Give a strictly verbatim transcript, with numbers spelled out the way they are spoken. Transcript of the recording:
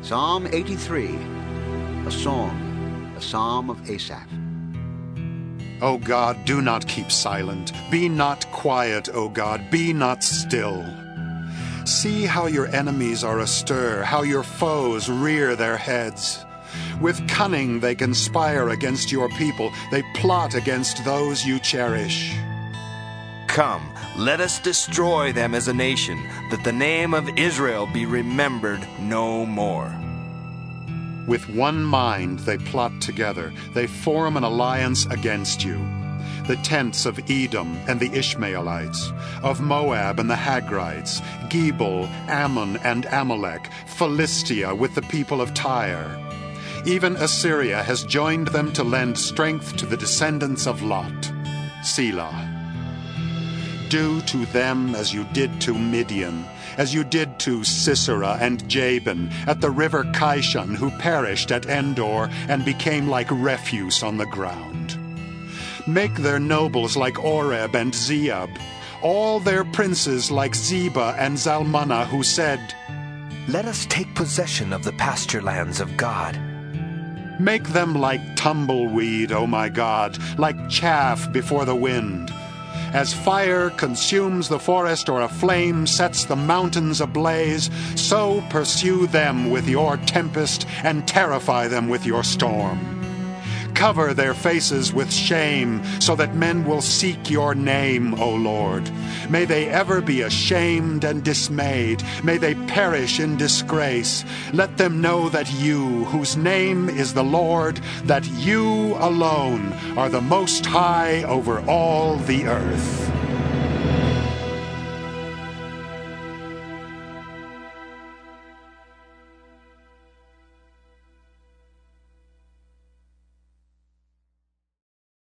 Psalm eighty-three, a song, a psalm of Asaph. O God, do not keep silent. Be not quiet, O God, be not still. See how your enemies are astir, how your foes rear their heads. With cunning they conspire against your people. They plot against those you cherish. Come, let us destroy them as a nation, that the name of Israel be remembered no more. With one mind they plot together. They form an alliance against you. The tents of Edom and the Ishmaelites, of Moab and the Hagrites, Gebal, Ammon and Amalek, Philistia with the people of Tyre. Even Assyria has joined them to lend strength to the descendants of Lot. Selah. Do to them as you did to Midian, as you did to Sisera and Jabin at the river Kishon, who perished at Endor and became like refuse on the ground. Make their nobles like Oreb and Zeeb, all their princes like Zebah and Zalmunna, who said, "Let us take possession of the pasture lands of God." Make them like tumbleweed, O my God, like chaff before the wind. As fire consumes the forest or a flame sets the mountains ablaze, so pursue them with your tempest and terrify them with your storm. Cover their faces with shame, so that men will seek your name, O Lord. May they ever be ashamed and dismayed. May they perish in disgrace. Let them know that you, whose name is the Lord, that you alone are the Most High over all the earth.